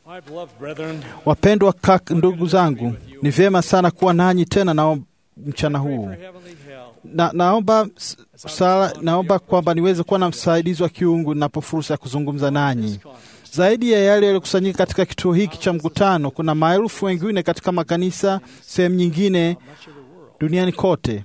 Wapendwa ndugu zangu, ni vyema sana kuwa nanyi tena na mchana huu. Naomba kwamba niweze kuwa na msaidizi wa kiungu ninapo fursa ya kuzungumza nanyi. Zaidi ya yale yaliyokusanyika katika kituo hiki cha mkutano, kuna maelfu wengine katika makanisa sehemu nyingine duniani kote.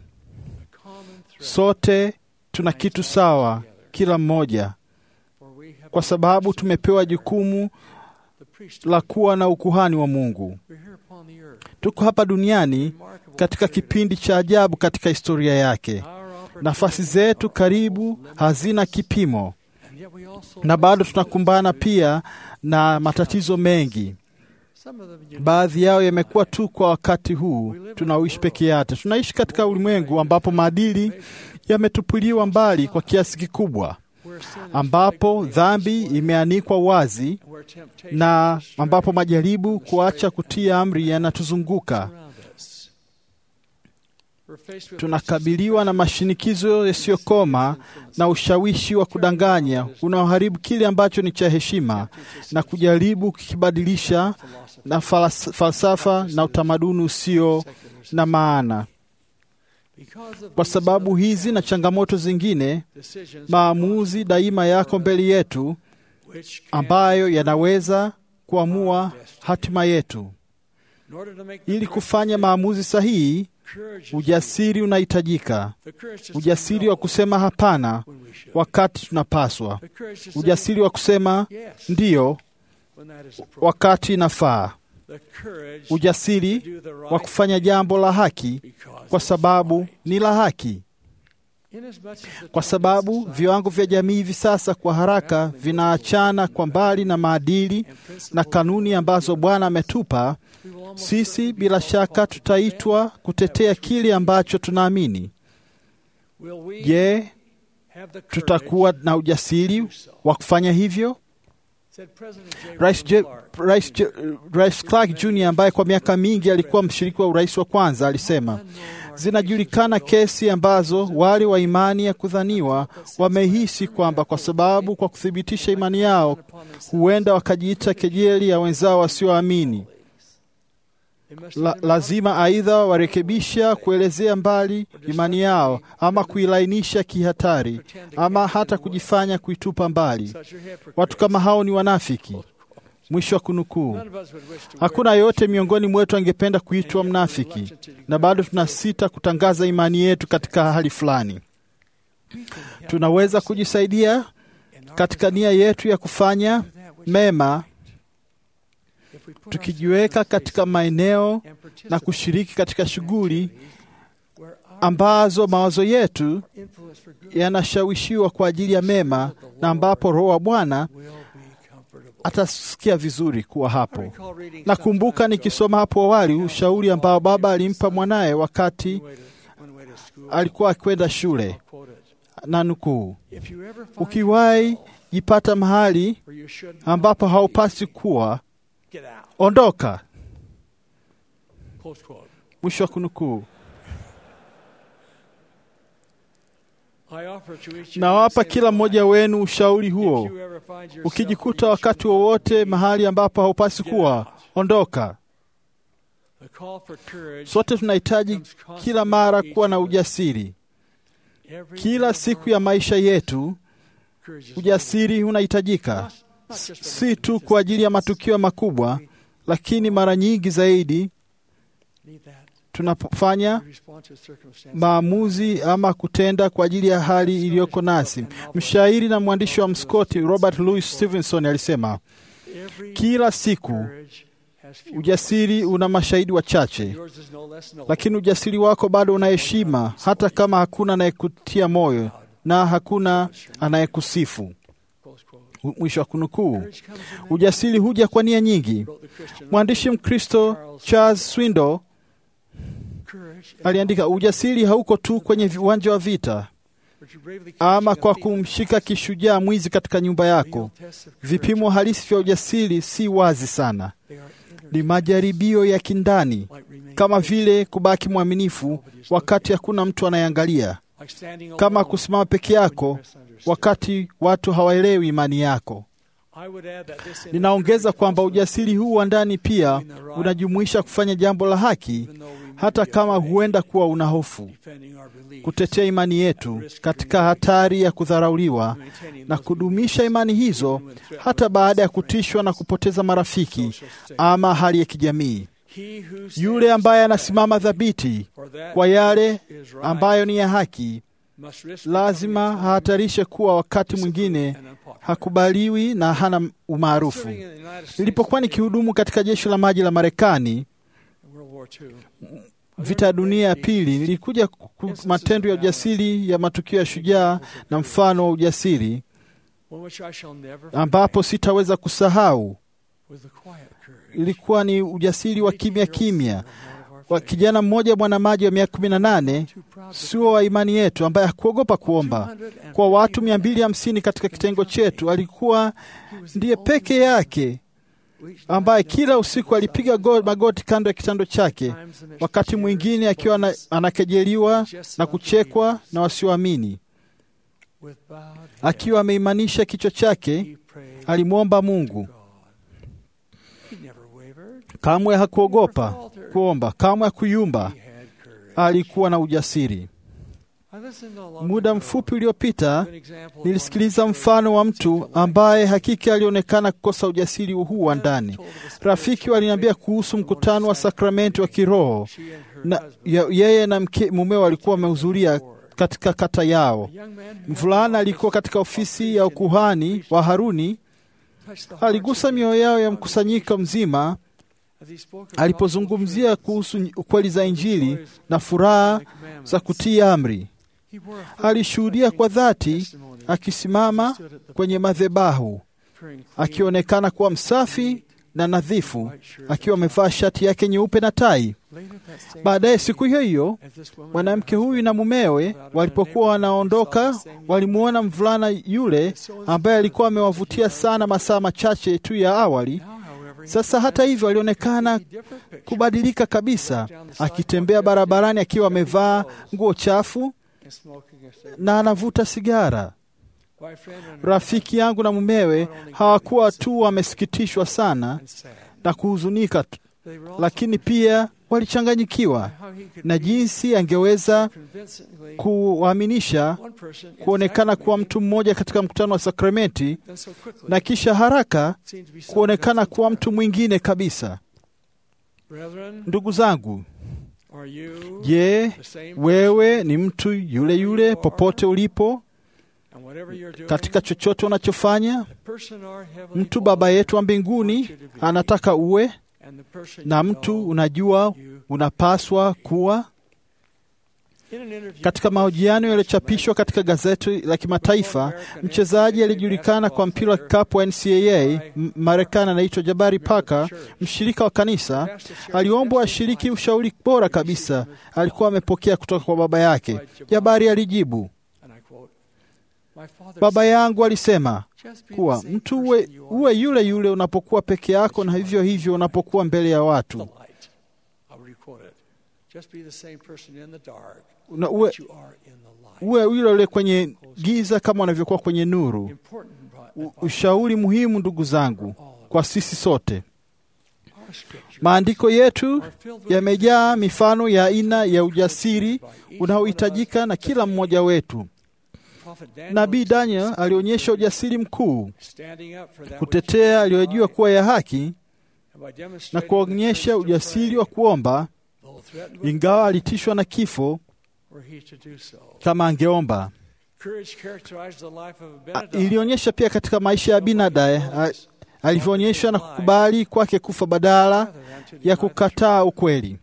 Sote tuna kitu sawa, kila mmoja, kwa sababu tumepewa jukumu la kuwa na ukuhani wa Mungu. Tuko hapa duniani katika kipindi cha ajabu katika historia yake. Nafasi zetu karibu hazina kipimo, na bado tunakumbana pia na matatizo mengi. Baadhi yao yamekuwa tu kwa wakati huu tunaoishi peke yake. Tunaishi katika ulimwengu ambapo maadili yametupiliwa mbali kwa kiasi kikubwa, ambapo dhambi imeanikwa wazi, na ambapo majaribu kuacha kutii amri yanatuzunguka. Tunakabiliwa na mashinikizo yasiyokoma na ushawishi wa kudanganya unaoharibu kile ambacho ni cha heshima na kujaribu kukibadilisha na falsafa na utamaduni usio na maana. Kwa sababu hizi na changamoto zingine, maamuzi daima yako mbele yetu ambayo yanaweza kuamua hatima yetu. Ili kufanya maamuzi sahihi, ujasiri unahitajika. Ujasiri wa kusema hapana wakati tunapaswa. Ujasiri wa kusema ndiyo wakati inafaa. Ujasiri wa kufanya jambo la haki kwa sababu ni la haki. Kwa sababu viwango vya jamii hivi sasa kwa haraka vinaachana kwa mbali na maadili na kanuni ambazo Bwana ametupa, sisi bila shaka tutaitwa kutetea kile ambacho tunaamini. Je, tutakuwa na ujasiri wa kufanya hivyo? Rais Clark Jr. ambaye kwa miaka mingi alikuwa mshiriki wa urais wa kwanza alisema, zinajulikana kesi ambazo wale wa imani ya kudhaniwa wamehisi kwamba kwa sababu kwa kuthibitisha imani yao huenda wakajiita kejeli ya wenzao wasioamini. Lazima aidha warekebisha kuelezea mbali imani yao, ama kuilainisha kihatari, ama hata kujifanya kuitupa mbali. Watu kama hao ni wanafiki. Mwisho wa kunukuu. Hakuna yote miongoni mwetu angependa kuitwa mnafiki, na bado tunasita kutangaza imani yetu katika hali fulani. Tunaweza kujisaidia katika nia yetu ya kufanya mema tukijiweka katika maeneo na kushiriki katika shughuli ambazo mawazo yetu yanashawishiwa kwa ajili ya mema, na ambapo Roho wa Bwana atasikia vizuri kuwa hapo. Nakumbuka nikisoma hapo awali ushauri ambao baba alimpa mwanaye wakati alikuwa akikwenda shule, na nukuu, ukiwahi jipata mahali ambapo haupasi kuwa, ondoka. Mwisho wa kunukuu. Nawapa kila mmoja wenu ushauri huo. Ukijikuta wakati wowote mahali ambapo haupasi kuwa, ondoka. Sote tunahitaji kila mara kuwa na ujasiri. Kila siku ya maisha yetu ujasiri unahitajika, si tu kwa ajili ya matukio makubwa, lakini mara nyingi zaidi tunapofanya maamuzi ama kutenda kwa ajili ya hali iliyoko nasi. Mshairi na mwandishi wa Mskoti Robert Louis Stevenson alisema, kila siku ujasiri una mashahidi wachache, lakini ujasiri wako bado una heshima, hata kama hakuna anayekutia moyo na hakuna anayekusifu. Mwisho wa kunukuu. Ujasiri huja kwa nia nyingi. Mwandishi Mkristo Charles Swindoll aliandika, ujasiri hauko tu kwenye uwanja wa vita ama kwa kumshika kishujaa mwizi katika nyumba yako. Vipimo halisi vya ujasiri si wazi sana. Ni majaribio ya kindani, kama vile kubaki mwaminifu wakati hakuna mtu anayeangalia, kama kusimama peke yako wakati watu hawaelewi imani yako. Ninaongeza kwamba ujasiri huu wa ndani pia unajumuisha kufanya jambo la haki, hata kama huenda kuwa una hofu, kutetea imani yetu katika hatari ya kudharauliwa, na kudumisha imani hizo hata baada ya kutishwa na kupoteza marafiki ama hali ya kijamii. Yule ambaye anasimama thabiti kwa yale ambayo ni ya haki lazima hahatarishe kuwa wakati mwingine hakubaliwi na hana umaarufu. Nilipokuwa nikihudumu katika jeshi la maji la Marekani, vita ya dunia ya pili, nilikuja matendo ya ujasiri ya matukio ya shujaa na mfano wa ujasiri ambapo sitaweza kusahau. Ilikuwa ni ujasiri wa kimya kimya wa kijana mmoja mwanamaji wa miaka 18, sio wa imani yetu, ambaye hakuogopa kuomba. Kwa watu 250 katika kitengo chetu, alikuwa ndiye peke yake ambaye kila usiku alipiga magoti kando ya kitanda chake, wakati mwingine akiwa anakejeliwa na kuchekwa na wasioamini. Akiwa ameimanisha kichwa chake, alimwomba Mungu. Kamwe hakuogopa kuomba, kamwe hakuyumba. Alikuwa na ujasiri. Muda mfupi uliopita nilisikiliza mfano wa mtu ambaye hakika alionekana kukosa ujasiri huu wa ndani. Rafiki waliniambia kuhusu mkutano wa sakramenti wa kiroho na yeye na mumeo walikuwa wamehudhuria katika kata yao. Mvulana alikuwa katika ofisi ya ukuhani wa Haruni. Aligusa mioyo yao ya mkusanyiko mzima alipozungumzia kuhusu ukweli za Injili na furaha za kutii amri. Alishuhudia kwa dhati akisimama kwenye madhabahu, akionekana kuwa msafi na nadhifu, akiwa amevaa shati yake nyeupe na tai. Baadaye siku hiyo hiyo, mwanamke huyu na mumewe walipokuwa wanaondoka, walimuona mvulana yule ambaye alikuwa amewavutia sana masaa machache tu ya awali. Sasa hata hivyo alionekana kubadilika kabisa, akitembea barabarani akiwa amevaa nguo chafu na anavuta sigara. Rafiki yangu na mumewe hawakuwa tu wamesikitishwa sana na kuhuzunika, lakini pia walichanganyikiwa na jinsi angeweza kuaminisha kuonekana kuwa mtu mmoja katika mkutano wa sakramenti na kisha haraka kuonekana kuwa mtu mwingine kabisa. Ndugu zangu, je, wewe ni mtu yule yule popote ulipo katika chochote unachofanya? Mtu Baba yetu wa mbinguni anataka uwe na mtu unajua unapaswa kuwa. Katika mahojiano yaliyochapishwa katika gazeti la kimataifa, mchezaji alijulikana kwa mpira wa kikapu wa NCAA Marekani anaitwa Jabari Parker, mshirika wa kanisa, aliombwa ashiriki ushauri bora kabisa alikuwa amepokea kutoka kwa baba yake. Jabari alijibu, baba yangu alisema kuwa mtu uwe yule yule unapokuwa peke yako na hivyo hivyo unapokuwa mbele ya watu. Uwe yule yule kwenye giza kama unavyokuwa kwenye nuru. Ushauri muhimu, ndugu zangu, kwa sisi sote. Maandiko yetu yamejaa mifano ya aina ya ujasiri unaohitajika na kila mmoja wetu. Nabii Daniel alionyesha ujasiri mkuu kutetea aliyojua kuwa ya haki na kuonyesha ujasiri wa kuomba, ingawa alitishwa na kifo kama angeomba. Ilionyesha pia katika maisha ya Abinadab alivyoonyesha na kukubali kwake kufa badala ya kukataa ukweli.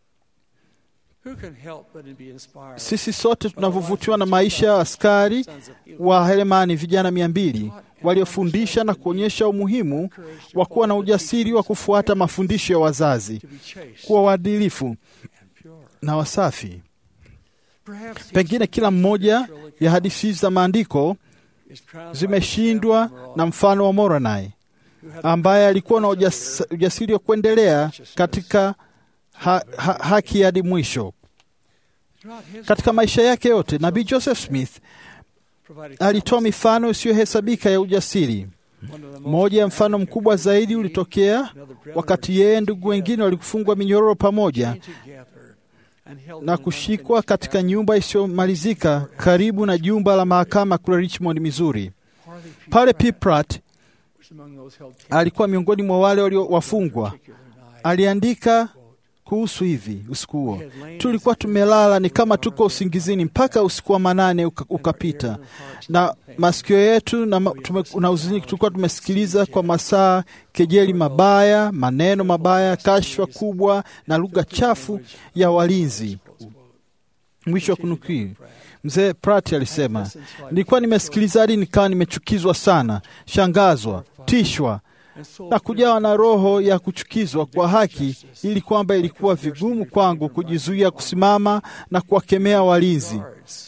Sisi sote tunavuvutiwa na maisha ya askari wa Helemani, vijana 200 waliofundisha na kuonyesha umuhimu wa kuwa na ujasiri wa kufuata mafundisho ya wazazi, kuwa waadilifu na wasafi. Pengine kila mmoja ya hadithi za maandiko zimeshindwa na mfano wa Moroni, ambaye alikuwa na ujasiri wa kuendelea katika haki hadi mwisho. Katika maisha yake yote, Nabii Joseph Smith alitoa mifano isiyohesabika ya ujasiri. Moja ya mfano mkubwa zaidi ulitokea wakati yeye ndugu wengine walifungwa minyororo pamoja na kushikwa katika nyumba isiyomalizika karibu na jumba la mahakama kule Richmond, Missouri. Pale P. Pratt alikuwa miongoni mwa wale waliowafungwa. Aliandika kuhusu hivi: usiku huo tulikuwa tumelala ni kama tuko usingizini mpaka usiku wa manane ukapita, na masikio yetu na huzuni tulikuwa tumesikiliza kwa masaa kejeli mabaya, maneno mabaya, kashfa kubwa na lugha chafu ya walinzi. Mwisho wa kunukuu. Mzee Pratt alisema, nilikuwa nimesikiliza hadi nikawa nimechukizwa sana, shangazwa, tishwa na kujawa na roho ya kuchukizwa kwa haki, ili kwamba ilikuwa vigumu kwangu kujizuia kusimama na kuwakemea walinzi.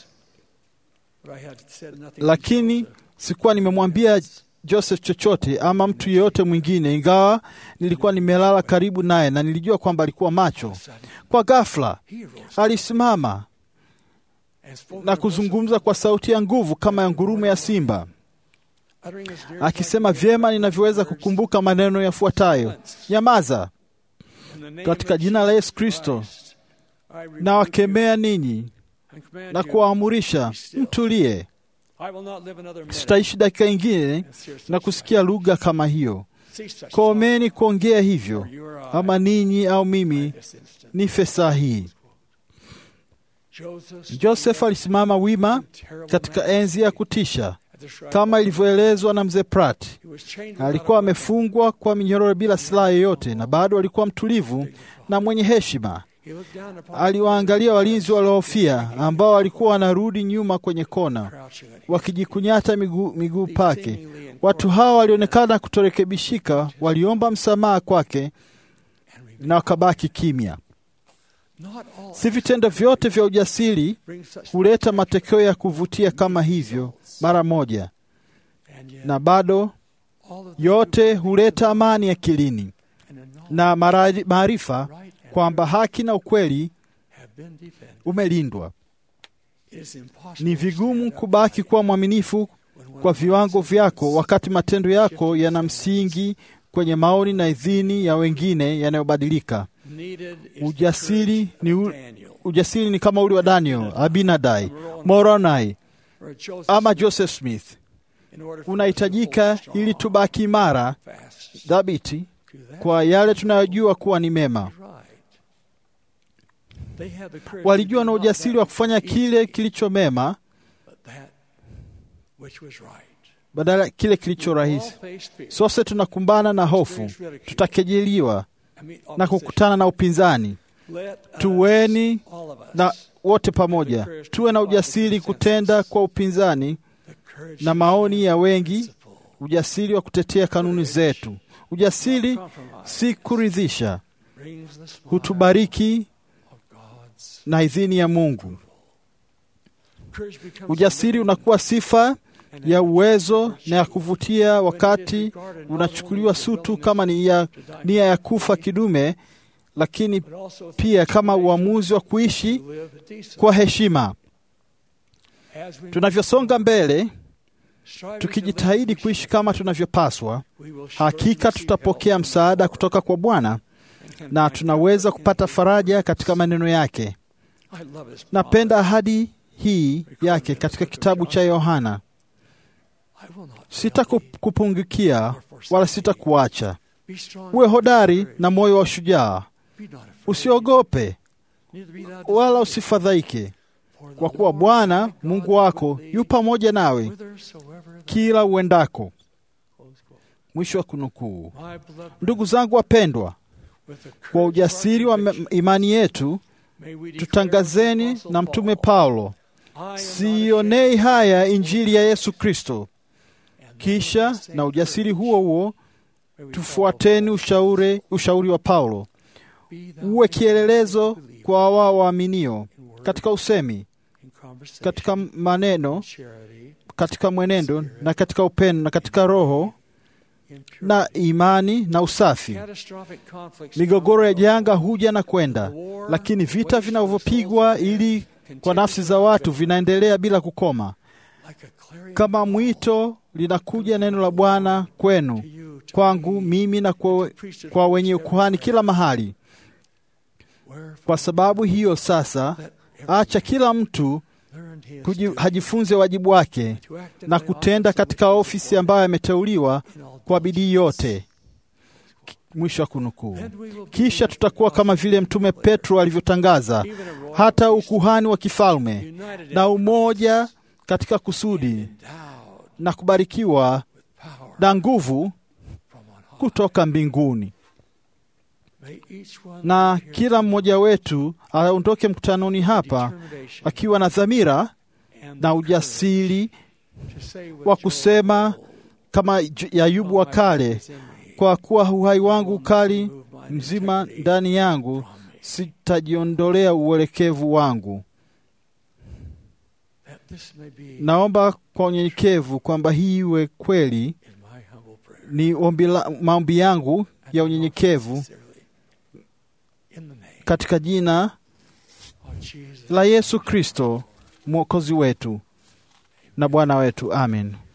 Lakini sikuwa nimemwambia Joseph chochote ama mtu yeyote mwingine, ingawa nilikuwa nimelala karibu naye na nilijua kwamba alikuwa macho. Kwa ghafla alisimama na kuzungumza kwa sauti ya nguvu kama ya ngurumo ya simba, akisema, vyema ninavyoweza kukumbuka maneno yafuatayo: nyamaza, katika jina la Yesu Kristo na wakemea ninyi na kuwaamurisha mtulie. Sitaishi dakika ingine na kusikia lugha kama hiyo. Komeni kuongea hivyo, ama ninyi au mimi nife saa hii. Joseph alisimama wima katika enzi ya kutisha kama ilivyoelezwa na mzee Pratt. Alikuwa amefungwa kwa minyororo bila silaha yoyote, na bado alikuwa mtulivu na mwenye heshima. Aliwaangalia walinzi waliohofia ambao walikuwa wanarudi nyuma kwenye kona wakijikunyata miguu pake. Watu hawa walionekana kutorekebishika, waliomba msamaha kwake na wakabaki kimya. Si vitendo vyote vya ujasiri huleta matokeo ya kuvutia kama hivyo mara moja, na bado yote huleta amani akilini na maarifa kwamba haki na ukweli umelindwa. Ni vigumu kubaki kuwa mwaminifu kwa viwango vyako wakati matendo yako yana msingi kwenye maoni na idhini ya wengine yanayobadilika. Ujasiri ni kama ule wa Daniel, Abinadai, Moroni ama Joseph Smith. Unahitajika ili tubaki imara, dhabiti kwa yale tunayojua kuwa ni mema. Walijua na ujasiri wa kufanya kile kilicho mema badala kile kilicho rahisi. Sasa tunakumbana na hofu, tutakejeliwa na kukutana na upinzani. Tuweni na wote pamoja, tuwe na ujasiri kutenda kwa upinzani na maoni ya wengi, ujasiri wa kutetea kanuni zetu. Ujasiri si kuridhisha, hutubariki na idhini ya Mungu. Ujasiri unakuwa sifa ya uwezo na ya kuvutia wakati unachukuliwa sutu kama nia ya kufa kidume, lakini pia kama uamuzi wa kuishi kwa heshima. Tunavyosonga mbele, tukijitahidi kuishi kama tunavyopaswa, hakika tutapokea msaada kutoka kwa Bwana na tunaweza kupata faraja katika maneno yake. Napenda ahadi hii yake katika kitabu cha Yohana: sitakupungukia wala sitakuacha. Uwe hodari na moyo wa shujaa, usiogope wala usifadhaike, kwa kuwa Bwana Mungu wako yu pamoja nawe kila uendako. Mwisho wa kunukuu. Ndugu zangu wapendwa, kwa ujasiri wa imani yetu tutangazeni na Mtume Paulo, sionei haya Injili ya Yesu Kristo. Kisha na ujasiri huo huo tufuateni ushauri wa Paulo. Uwe kielelezo kwa wao waaminio katika usemi, katika maneno, katika mwenendo na katika upendo na katika roho na imani na usafi. Migogoro ya janga huja na kwenda, lakini vita vinavyopigwa ili kwa nafsi za watu vinaendelea bila kukoma. Kama mwito linakuja neno la Bwana kwenu, kwangu mimi na kwa wenye ukuhani kila mahali. Kwa sababu hiyo sasa, acha kila mtu hajifunze wajibu wake na kutenda katika ofisi ambayo ameteuliwa kwa bidii yote. Mwisho wa kunukuu. Kisha tutakuwa kama vile Mtume Petro alivyotangaza, hata ukuhani wa kifalme na umoja katika kusudi na kubarikiwa na nguvu kutoka mbinguni. Na kila mmoja wetu aondoke mkutanoni hapa akiwa na dhamira na ujasiri wa kusema kama Ayubu wa kale, kwa kuwa uhai wangu ukali mzima ndani yangu, sitajiondolea uelekevu wangu. Naomba kwa unyenyekevu kwamba hii iwe kweli. Ni maombi yangu ya unyenyekevu katika jina la Yesu Kristo, Mwokozi wetu na Bwana wetu. Amen.